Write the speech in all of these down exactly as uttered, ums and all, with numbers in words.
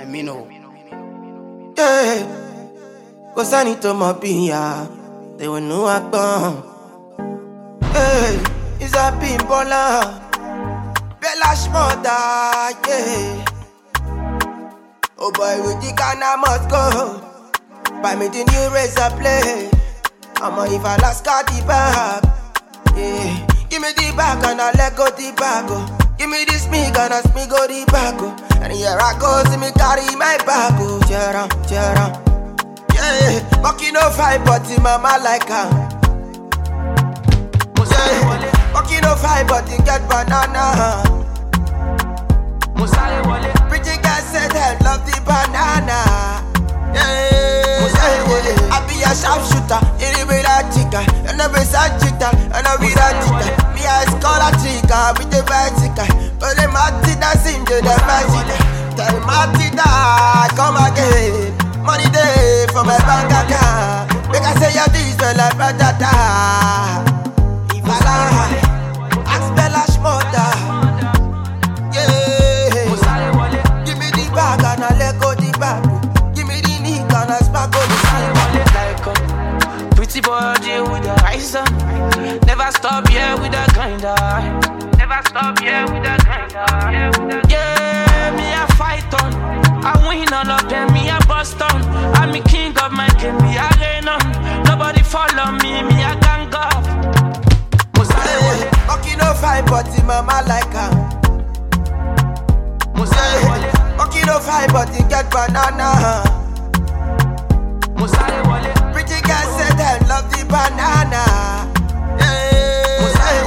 I mean, oh. Yeah, kò sẹ́ni tó mọ̀ bí ìyá they will know àgbọ̀n. Hey, it's a Bimbola, Bella's mother, yeah. Oh boy, with the Ghana must go. Buy me the new razor blade. I'ma if I last got the bag. Yeah, give me the bag and I let go the bag. Oh. Give me this mig and I me go the bag. Oh. And here I go, see me carry my bag. Oh, Jera, Jera. Yeah, walking no fight, but the mama like her. Yeah, walking no fight, but you get banana. Pretty girl said I love the banana. Yeah, yeah. I be a sharpshooter, you be that chica, and I be that chica, and I be that chica. Me I call a chica with the bicycle, but the Marty that seem to the bicycle. Tell Marty that come again, money day for my bank account. Make I say your this well like batata. If I lie, ask Bella's mother. And I let go the back. Give me the knee and I spark go the like a pretty body with a eyes on. Never stop, yeah, with a grinder. Never stop, yeah, with a grinder. Yeah, me a fight on. I win all of them, me a bust on. I'm the king of my game, me a rain on. Nobody follow me, me a gang up. Hey, walking no fight, but the mama like her. Walking no fight, but you get banana. Pretty girl said I love the banana. Yeah,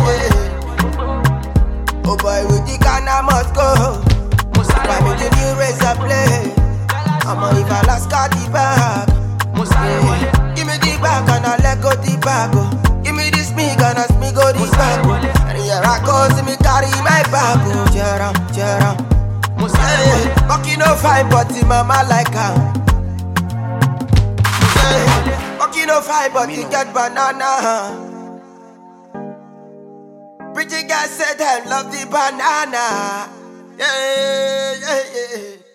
yeah. Oh boy, with the Ghana must go. Buy me the new razor blade. I'ma if I last got the bag. Yeah. Give me the bag and I let go the bag. Oh. Give me this mig and I me go the bag. Oh. And here I go, see me carry my bag. Oh, Jera, Jera. Yeah, walking no fight, but the mama like her. Yeah, walking no fight, but you get banana. Pretty girl said I love the banana. Yeah, yeah, yeah.